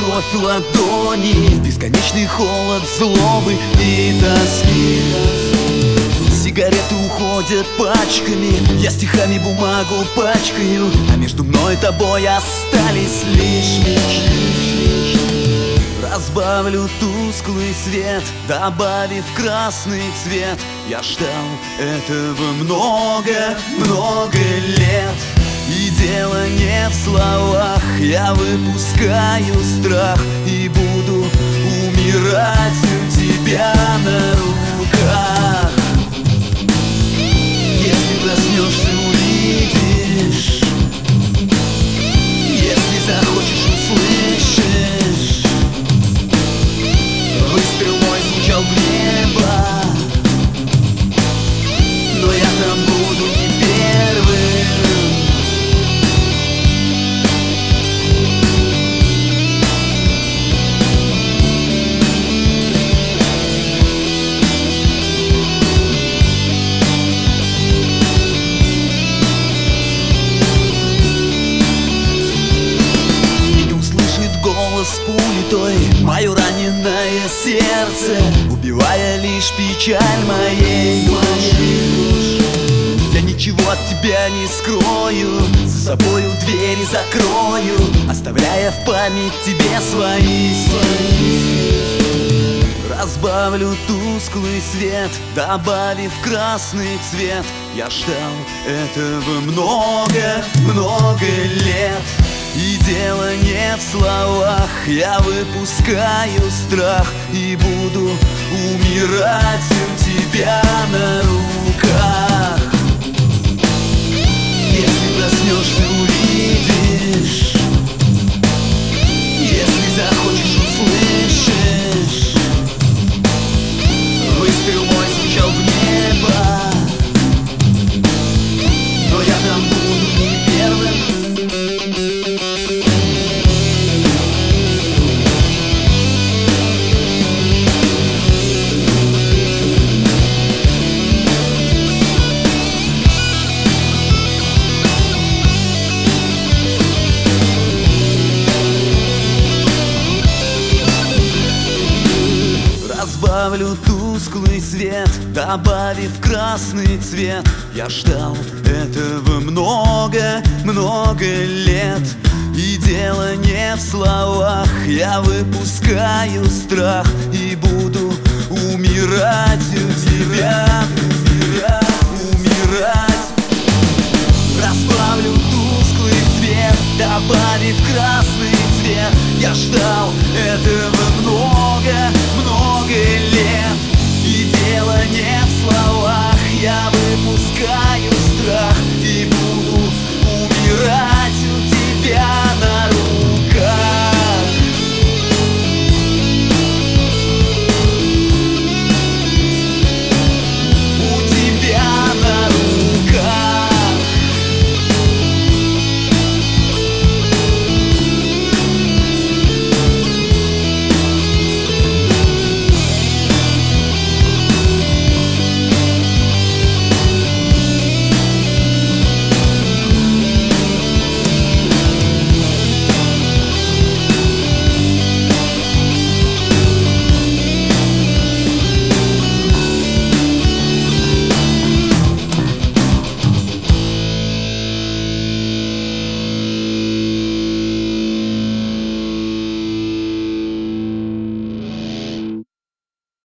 кровь в ладони, бесконечный холод злобы и тоски. Сигареты уходят пачками, я стихами бумагу пачкаю, а между мной и тобой остались лишь. Разбавлю тусклый свет, добавив красный цвет. Я ждал этого много лет. И дело не в словах, я выпускаю страх и буду умирать у тебя на руках. Если проснешься, увидишь, если захочешь, услышишь. Выстрел мой звучал в небо, но я там буду не первым. С пули той мое раненое сердце, убивая лишь печаль моей души. Я ничего от тебя не скрою, за собою двери закрою, оставляя в память тебе свои. Разбавлю тусклый свет, добавив красный цвет. Я ждал этого много лет. И дело не в словах, я выпускаю страх и буду умирать у тебя на руках. Если проснешься, увидишь, если захочешь, услышишь. Выстрел мой звучал в небо, но я там буду не первым. Разбавлю тусклый свет, добавив красный цвет. Я ждал этого много лет. И дело не в словах, я выпускаю страх и буду умирать у тебя, умирать. Разбавлю тусклый свет, добавив красный цвет. Я ждал этого много.